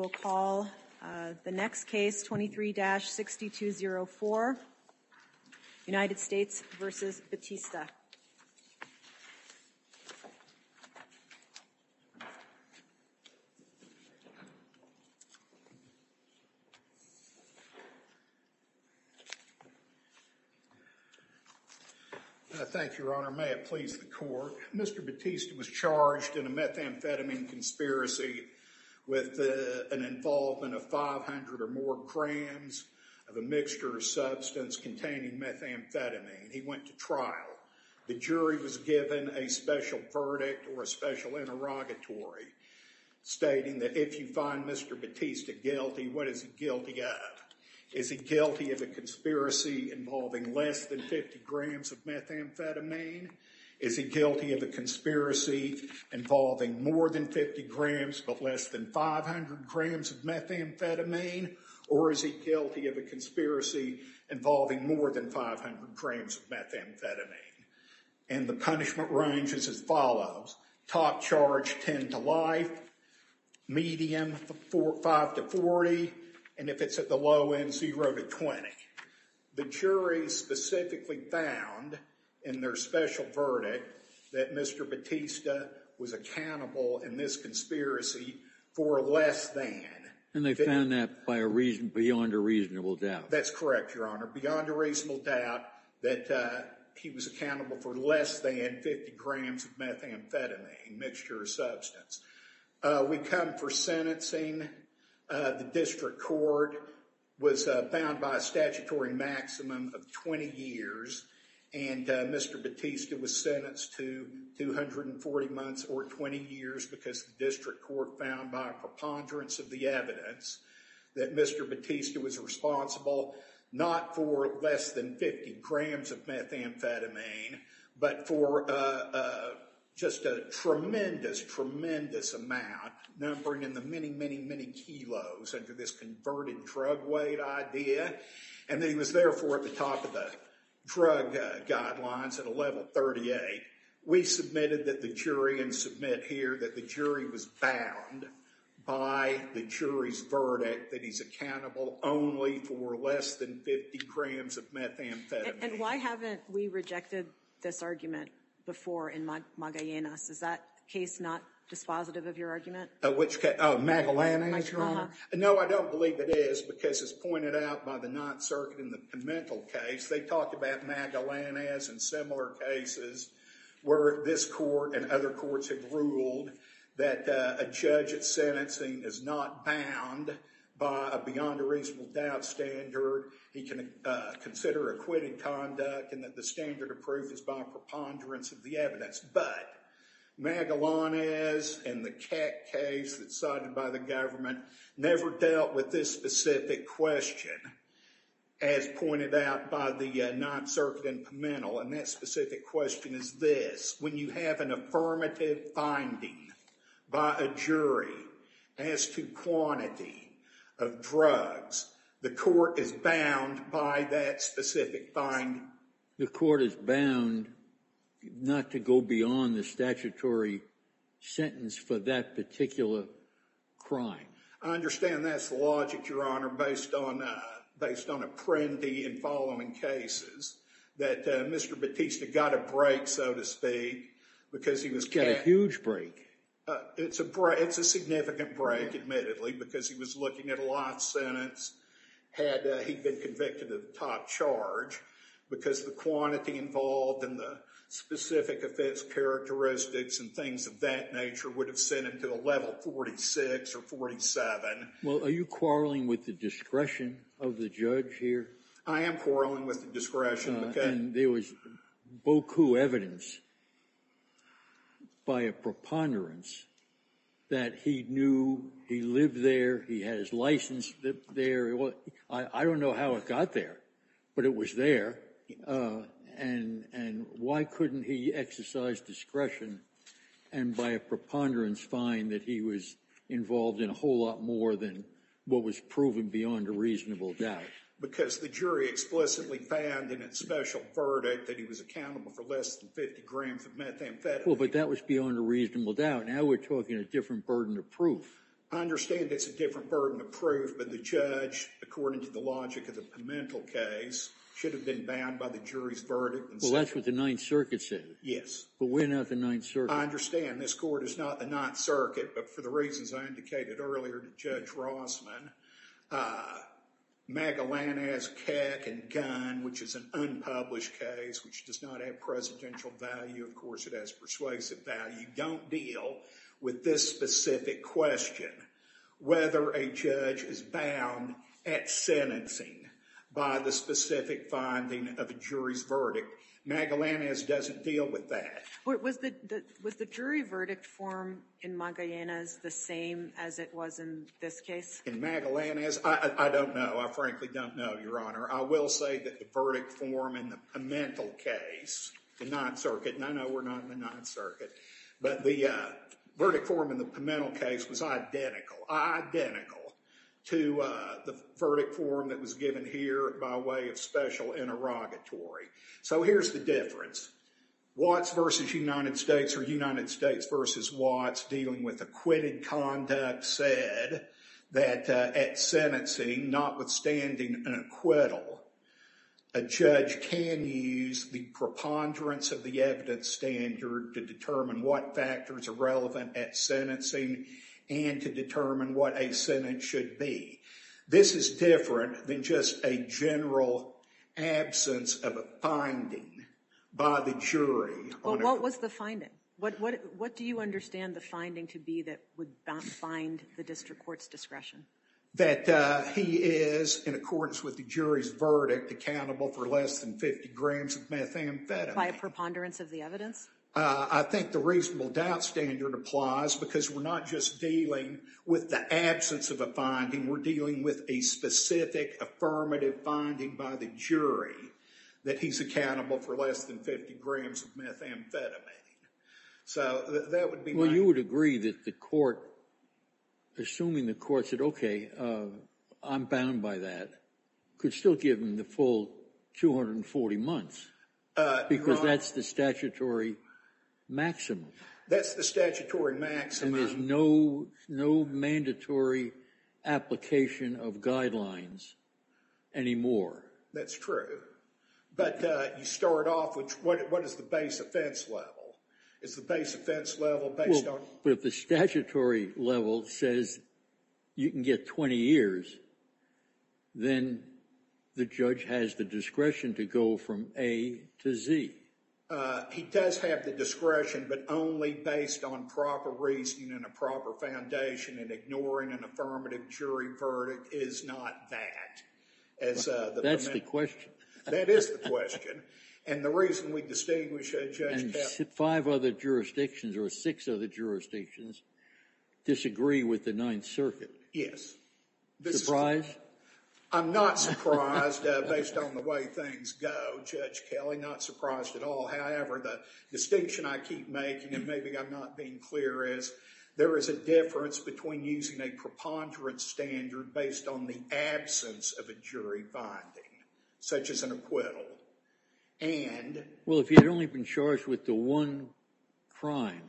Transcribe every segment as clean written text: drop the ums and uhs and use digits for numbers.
will call the next case, 23-6204, United States versus Batista. Thank you, Your Honor. May it please the court. Mr. Batista was charged in a methamphetamine conspiracy with an involvement of 500 or more grams of a mixture of substance containing methamphetamine. He went to trial. The jury was given a special verdict or a special interrogatory stating that if you find Mr. Batista guilty, what is he guilty of? Is he guilty of a conspiracy involving less than 50 grams of methamphetamine? Is he guilty of a conspiracy involving more than 50 grams but less than 500 grams of methamphetamine? Or is he guilty of a conspiracy involving more than 500 grams of methamphetamine? And the punishment range is as follows. Top charge, 10 to life. Medium, 5 to 40. And if it's at the low end, 0 to 20. The jury specifically found in their special verdict that Mr. Batista was accountable in this conspiracy for less than. And they found that by beyond a reasonable doubt. That's correct, Your Honor. Beyond a reasonable doubt that he was accountable for less than 50 grams of methamphetamine, mixture of substance. We come for sentencing. The district court was bound by a statutory maximum of 20 years, and Mr. Batista was sentenced to 240 months or 20 years because the district court found by a preponderance of the evidence that Mr. Batista was responsible not for less than 50 grams of methamphetamine, but for just a tremendous amount, numbering in the many kilos under this converted drug weight idea, and that he was therefore at the top of the drug guidelines at a level 38. We submitted that the jury, and submit here that the jury was bound by the jury's verdict that he's accountable only for less than 50 grams of methamphetamine. And why haven't we rejected this argument before in Magallanes? Is that case not dispositive of your argument? Which case? Oh, Magallanes, Your Honor? No, I don't believe it is, because as pointed out by the Ninth Circuit in the Pimentel case, they talked about Magallanes and similar cases where this court and other courts have ruled that a judge at sentencing is not bound by a beyond a reasonable doubt standard. He can consider acquitted conduct, and that the standard of proof is by preponderance of the evidence. But Magallanes and the Keck case that's cited by the government never dealt with this specific question, as pointed out by the Ninth Circuit in Pimentel. And that specific question is this: when you have an affirmative finding by a jury as to quantity of drugs, the court is bound by that specific finding. The court is bound not to go beyond the statutory sentence for that particular crime. I understand that's the logic, Your Honor, based on Apprendi and following cases, that Mr. Batista got a break, so to speak, because he was got a huge break. It's a significant break, admittedly, because he was looking at a life sentence had he been convicted of the top charge, because the quantity involved and the specific offense characteristics and things of that nature would have sent him to a level 46 or 47. Well, are you quarreling with the discretion of the judge here? I am quarreling with the discretion. And there was beaucoup evidence by a preponderance that he knew, he lived there, he had his license there. I don't know how it got there, but it was there. And why couldn't he exercise discretion and by a preponderance find that he was involved in a whole lot more than what was proven beyond a reasonable doubt? Because the jury explicitly found in its special verdict that he was accountable for less than 50 grams of methamphetamine. Well, but that was beyond a reasonable doubt. Now we're talking a different burden of proof. I understand it's a different burden of proof, but the judge, according to the logic of the Pimentel case, should have been bound by the jury's verdict. Well, that's what the Ninth Circuit said. Yes. But we're not the Ninth Circuit. I understand this court is not the Ninth Circuit, but for the reasons I indicated earlier to Judge Rossman, Magallanes, Keck, and Gunn, which is an unpublished case, which does not have precedential value, of course it has persuasive value, don't deal with this specific question, whether a judge is bound at sentencing by the specific finding of a jury's verdict. Magallanes doesn't deal with that. Was the jury verdict form in Magallanes the same as it was in this case? In Magallanes, I don't know. I frankly don't know, Your Honor. I will say that the verdict form in the Pimentel case, the Ninth Circuit, and I know we're not in the Ninth Circuit, but the verdict form in the Pimentel case was identical to the verdict form that was given here by way of special interrogatory. So here's the difference. Watts versus United States, or United States versus Watts, dealing with acquitted conduct, said that at sentencing, notwithstanding an acquittal, a judge can use the preponderance of the evidence standard to determine what factors are relevant at sentencing and to determine what a sentence should be. This is different than just a general absence of a finding by the jury. Well, what was the finding? What do you understand the finding to be that would bind the district court's discretion? That he is, in accordance with the jury's verdict, accountable for less than 50 grams of methamphetamine. By a preponderance of the evidence? I think the reasonable doubt standard applies because we're not just dealing with the absence of a finding, we're dealing with a specific affirmative finding by the jury that he's accountable for less than 50 grams of methamphetamine. So that would be Well, you would agree that the court, assuming the court said, okay, I'm bound by that, could still give him the full 240 months because that's the statutory maximum. That's the statutory maximum. And there's no mandatory application of guidelines anymore. That's true. But you start off with what is the base offense level? Is the base offense level based on... But if the statutory level says you can get 20 years, then the judge has the discretion to go from A to Z. He does have the discretion, but only based on proper reasoning and a proper foundation, and ignoring an affirmative jury verdict is not that. That's the question. That is the question. And the reason we distinguish Judge And 5 other jurisdictions or 6 other jurisdictions disagree with the Ninth Circuit. Yes. Surprised? I'm not surprised based on the way things go, Judge Kelly, not surprised at all. However, the distinction I keep making, and maybe I'm not being clear, is there is a difference between using a preponderance standard based on the absence of a jury finding, such as an acquittal, and... Well, if he had only been charged with the one crime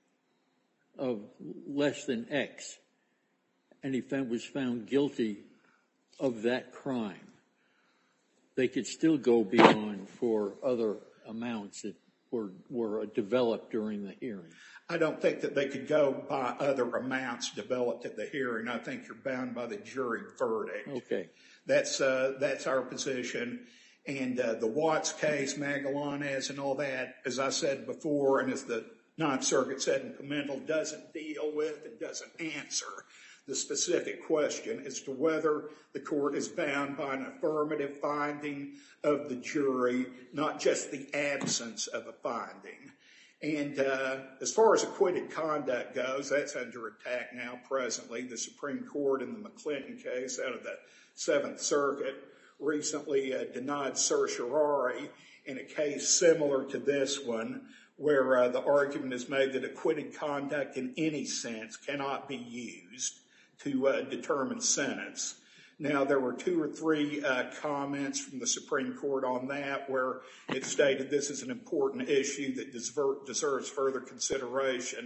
of less than X, and he was found guilty of that crime, they could still go beyond for other amounts that were developed during the hearing. I don't think that they could go by other amounts developed at the hearing. I think you're bound by the jury verdict. Okay. That's our position. And the Watts case, Magallanes, and all that, as I said before, and as the Ninth Circuit said in Pimentel, doesn't deal with and doesn't answer the specific question as to whether the court is bound by an affirmative finding of the jury, not just the absence of a finding. And as far as acquitted conduct goes, that's under attack now presently. The Supreme Court in the McClinton case out of the Seventh Circuit recently denied certiorari in a case similar to this one, where the argument is made that acquitted conduct in any sense cannot be used to determine sentence. Now, there were 2 or 3 comments from the Supreme Court on that where it stated this is an important issue that deserves further consideration.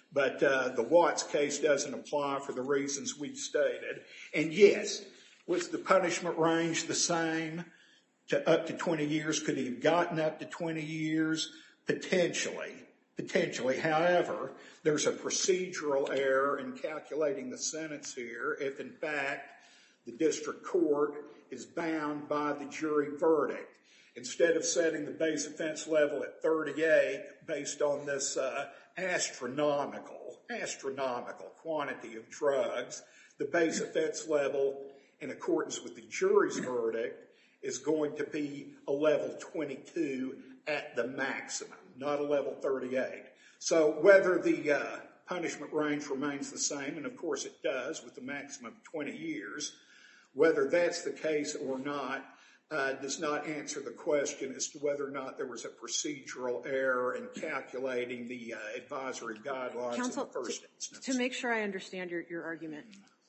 But the Watts case doesn't apply for the reasons we've stated. And yes, was the punishment range the same to up to 20 years? Could he have gotten up to 20 years? Potentially. However, there's a procedural error in calculating the sentence here if, in fact, the district court is bound by the jury verdict. Instead of setting the base offense level at 38 based on this astronomical quantity of drugs, the base offense level, in accordance with the jury's verdict, is going to be a level 22 at the maximum, not a level 38. So whether the punishment range remains the same, and of course it does with the maximum of 20 years, whether that's the case or not does not answer the question as to whether or not there was a procedural error in calculating the advisory guidelines Counsel, in the first instance. To make sure I understand your argument,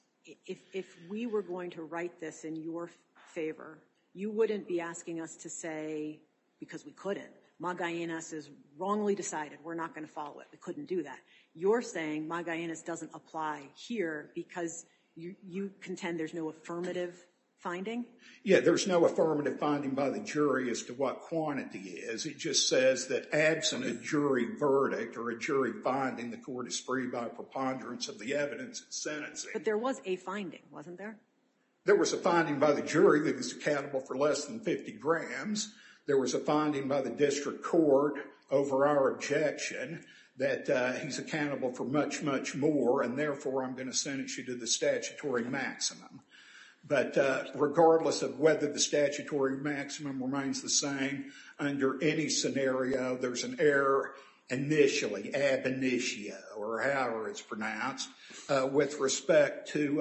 if we were going to write this in your favor, you wouldn't be asking us to say, because we couldn't, Magallanes is wrongly decided, we're not going to follow it. We couldn't do that. You're saying Magallanes doesn't apply here because you contend there's no affirmative finding? Yeah, there's no affirmative finding by the jury as to what quantity is. It just says that absent a jury verdict or a jury finding, the court is free by preponderance of the evidence in sentencing. But there was a finding, wasn't there? There was a finding by the jury that he's accountable for less than 50 grams. There was a finding by the district court over our objection that he's accountable for much, much more, and therefore I'm going to sentence you to the statutory maximum. But regardless of whether the statutory maximum remains the same, under any scenario, there's an error initially, ab initio, or however it's pronounced, with respect to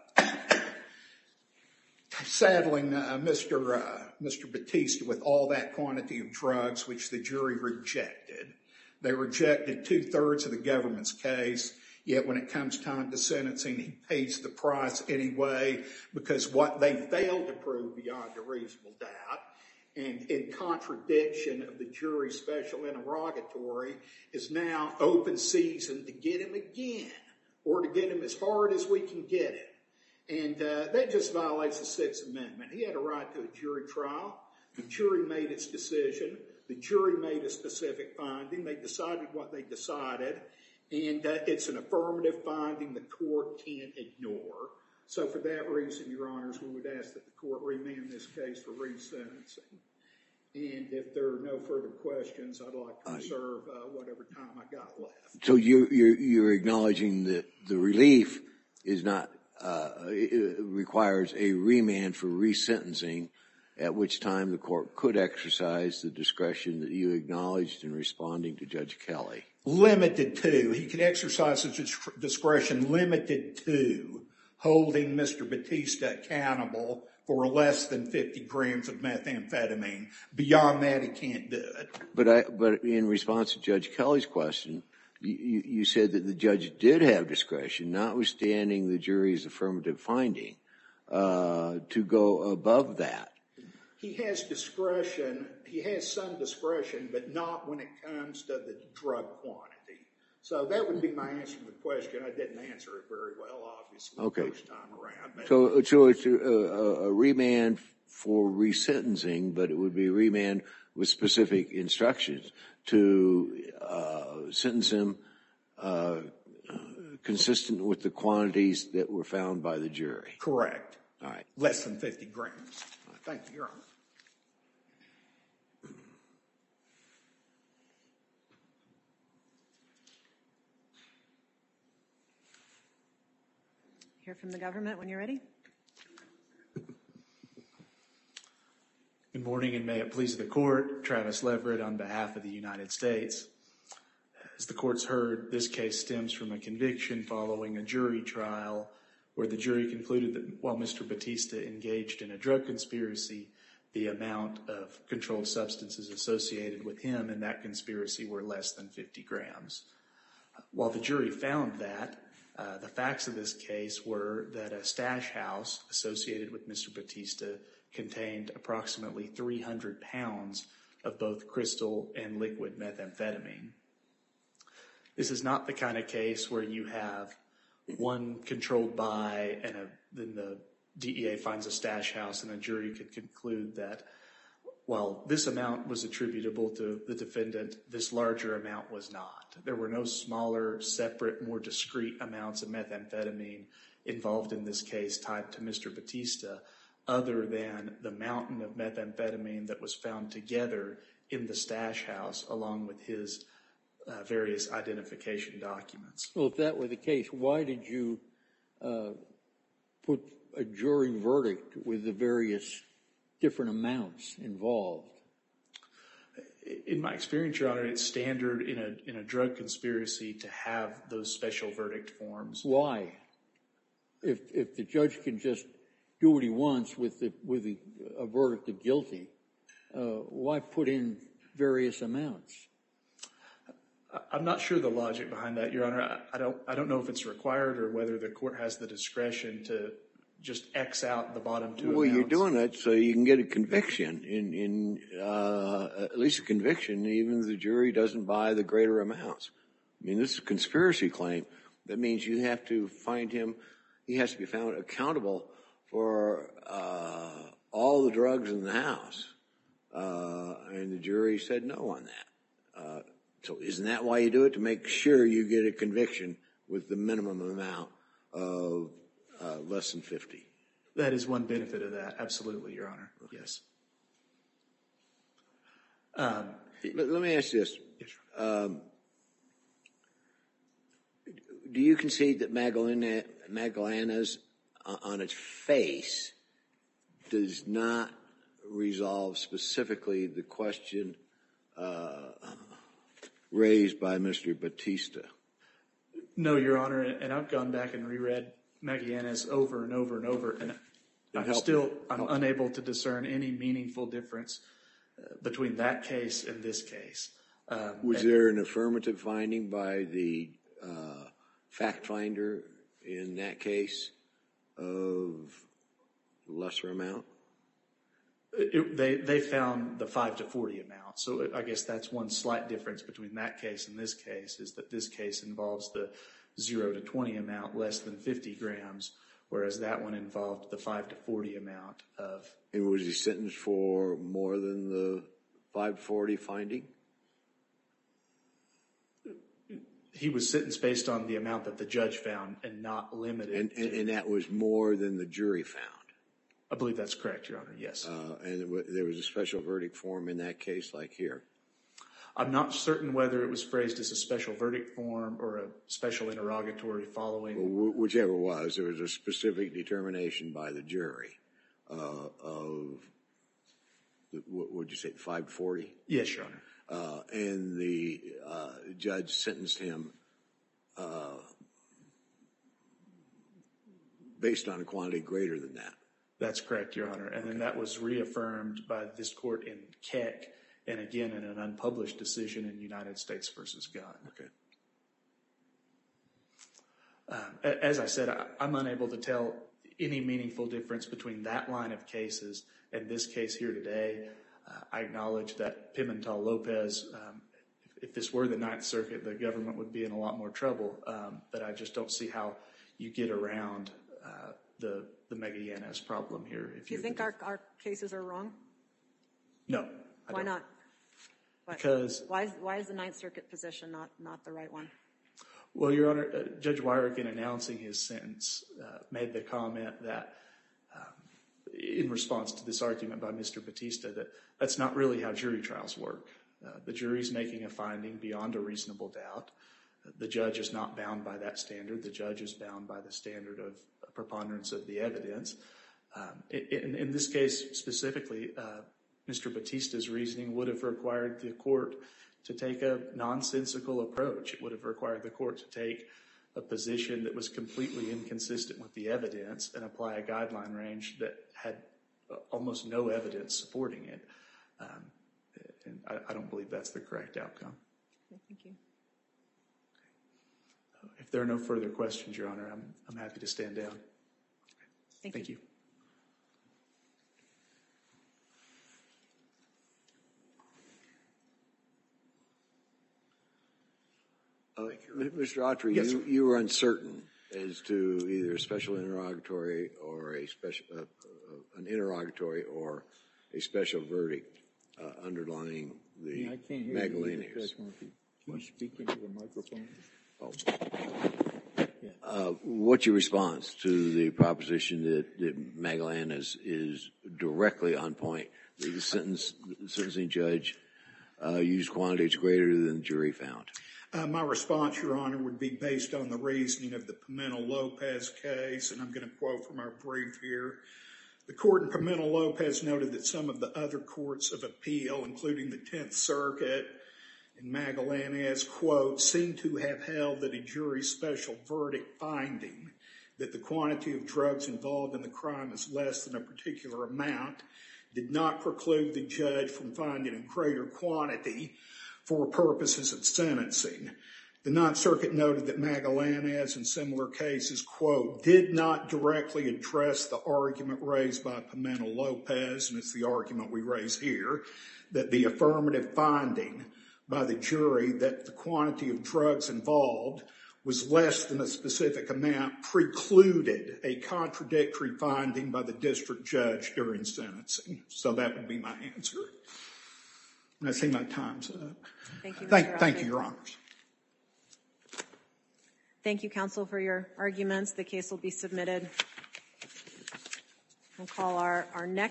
saddling Mr. Batista with all that quantity of drugs, which the jury rejected. They rejected 2/3 of the government's case, yet when it comes time to sentencing, he pays the price anyway, because what they failed to prove beyond a reasonable doubt, and in contradiction of the jury's special interrogatory, is now open season to get him again, or to get him as hard as we can get him. And that just violates the Sixth Amendment. He had a right to a jury trial. The jury made its decision. The jury made a specific finding. They decided what they decided. And it's an affirmative finding the court can't ignore. So for that reason, Your Honors, we would ask that the court remand this case for resentencing. And if there are no further questions, I'd like to reserve whatever time I got left. So you're acknowledging that the relief is not it requires a remand for resentencing, at which time the court could exercise the discretion that you acknowledged in responding to Judge Kelly. Limited to. He can exercise his discretion limited to holding Mr. Batista accountable for less than 50 grams of methamphetamine. Beyond that, he can't do it. But in response to Judge Kelly's question, you said that the judge did have discretion, notwithstanding the jury's affirmative finding, to go above that. He has discretion. He has some discretion, but not when it comes to the drug quantity. So that would be my answer to the question. I didn't answer it very well, obviously, the first time around. But So it's a remand for resentencing, but it would be a remand with specific instructions to sentence him consistent with the quantities that were found by the jury. Correct. All right. Less than 50 grams. Thank you, Your Honor. Hear from the government when you're ready. Good morning, and may it please the court. Travis Leverett on behalf of the United States. As the court's heard, this case stems from a conviction following a jury trial where the jury concluded that while Mr. Batista engaged in a drug conspiracy, the amount of controlled substances associated with him in that conspiracy were less than 50 grams. While the jury found that, the facts of this case were that a stash house associated with Mr. Batista contained approximately 300 pounds of both crystal and liquid methamphetamine. This is not the kind of case where you have one controlled by and then the DEA finds a stash house and a jury could conclude that while this amount was attributable to the defendant, this larger amount was not. There were no smaller, separate, more discrete amounts of methamphetamine involved in this case tied to Mr. Batista, other than the mountain of methamphetamine that was found together in the stash house along with his various identification documents. Well, if that were the case, why did you put a jury verdict with the various different amounts involved? In my experience, Your Honor, it's standard in a drug conspiracy to have those special verdict forms. Why? If the judge can just do what he wants with a verdict of guilty, why put in various amounts? I'm not sure the logic behind that, Your Honor. I don't know if it's required or whether the court has the discretion to just X out the bottom two amounts. Well, you're doing it so you can get a conviction, at least a conviction, even if the jury doesn't buy the greater amounts. I mean, this is a conspiracy claim. That means you have to find him, he has to be found accountable for all the drugs in the house. And the jury said no on that. So isn't that why you do it? To make sure you get a conviction with the minimum amount of less than 50. That is one benefit of that. Absolutely, Your Honor. Okay. Yes. Let me ask you this. Yes, sure. Do you concede that Magallanes on its face does not resolve specifically the question raised by Mr. Batista? No, Your Honor, and I've gone back and reread Magallanes over and over and over, and I'm unable to discern any meaningful difference between that case and this case. Was there an affirmative finding by the fact finder in that case of lesser amount? They found the 5 to 40 amount. So I guess that's one slight difference between that case and this case, is that this case involves the 0 to 20 amount less than 50 grams, whereas that one involved the 5 to 40 amount of. And was he sentenced for more than the 5 to 40 finding? He was sentenced based on the amount that the judge found and not limited. And that was more than the jury found? I believe that's correct, Your Honor, yes. And there was a special verdict form in that case like here? I'm not certain whether it was phrased as a special verdict form or a special interrogatory following. Well, whichever it was, there was a specific determination by the jury of, what would you say, 5 to 40? Yes, Your Honor. And the judge sentenced him based on a quantity greater than that. That's correct, Your Honor. And then that was reaffirmed by this court in Keck, and again in an unpublished decision in United States v. Gunn. Okay. As I said, I'm unable to tell any meaningful difference between that line of cases and this case here today. I acknowledge that Pimentel-Lopez, if this were the Ninth Circuit, the government would be in a lot more trouble, but I just don't see how you get around the Magallanes problem here. Do you think our cases are wrong? No. Why not? Because why is the Ninth Circuit position not the right one? Well, Your Honor, Judge Weirich, in announcing his sentence, made the comment that, in response to this argument by Mr. Batista, that that's not really how jury trials work. The jury's making a finding beyond a reasonable doubt. The judge is not bound by that standard. The judge is bound by the standard of preponderance of the evidence. In this case specifically, Mr. Batista's reasoning would have required the court to take a nonsensical approach. It would have required the court to take a position that was completely inconsistent with the evidence and apply a guideline range that had almost no evidence supporting it. And I don't believe that's the correct outcome. Okay, thank you. If there are no further questions, Your Honor, I'm happy to stand down. Thank you. Mr. Autry, Yes, sir. you were uncertain as to either a special interrogatory or a special, an interrogatory or a special verdict underlying the I can't hear you, Magellanes. Judge Murphy. Can you speak into the microphone? What's your response to the proposition that Magellanes is directly on point? The sentencing judge used quantities greater than the jury found. My response, Your Honor, would be based on the reasoning of the Pimento-Lopez case, and I'm going to quote from our brief here. The court in Pimento-Lopez noted that some of the other courts of appeal, including the 10th Circuit and Magellanes, quote, seem to have held that a jury's special verdict finding that the quantity of drugs involved in the crime is less than a particular amount did not preclude the judge from finding a greater quantity for purposes of sentencing. The 9th Circuit noted that Magellanes, in similar cases, quote, did not directly address the argument raised by Pimento-Lopez, and it's the argument we raise here, that the affirmative finding by the jury that the quantity of drugs involved was less than a specific amount precluded a contradictory finding by the district judge during sentencing. So that would be my answer. And I see my time's up. Thank you, Mr. Thank you, Your Honors. Thank you, counsel, for your arguments. The case will be submitted. We'll call our next